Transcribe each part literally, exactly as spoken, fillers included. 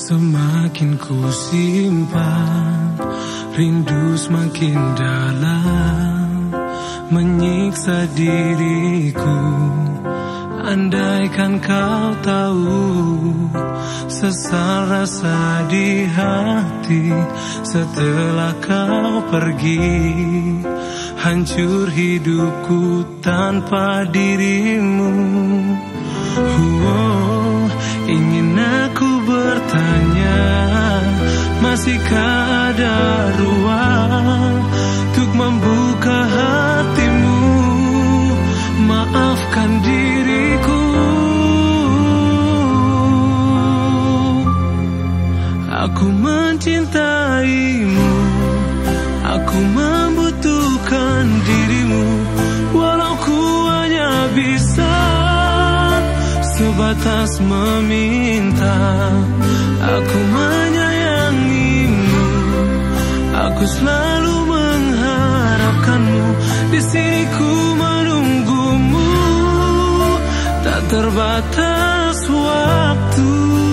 Semakin ku simpan, rindu semakin dalam, menyiksa diriku. Andaikan kau tahu, sesal rasa di hati setelah kau pergi. Hancur hidupku tanpa dirimu. Oh, ingin aku bertanya, masihkah ada ruang untuk membuka hatimu? Maafkan diriku. Aku mencintaimu, aku membutuhkan dirimu. Walau ku hanya bisa sebatas meminta, aku menyayangimu, aku selalu mengharapkanmu. Di sini ku menunggumu, tak terbatas waktu.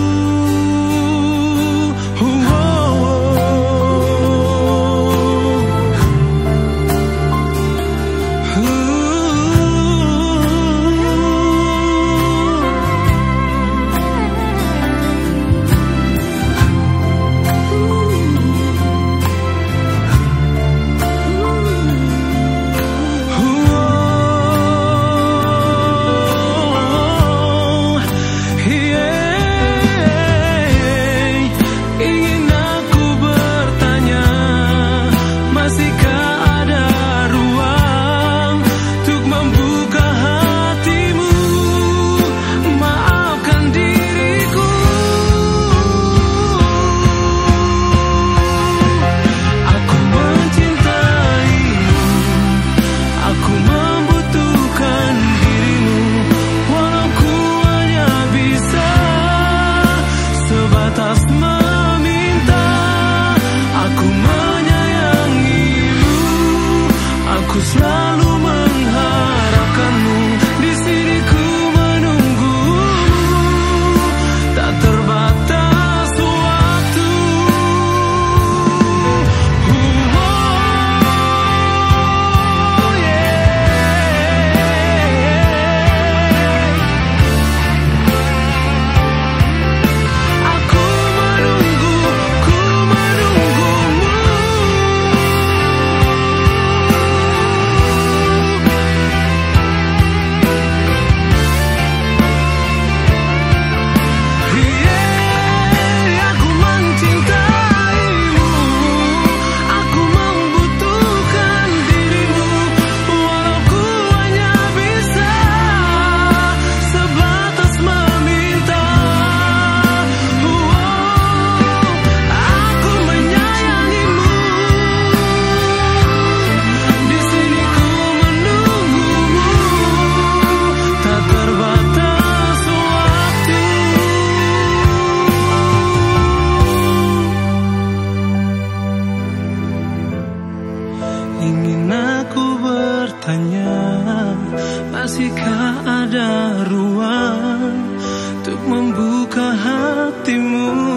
Aku selalu mengharapkanmu. Di sini ku menunggumu, tak terbatas waktu. Oh, yeah. Aku menunggu, ku menunggumu. Ingin aku bertanya, masihkah ada ruang untuk membuka hatimu?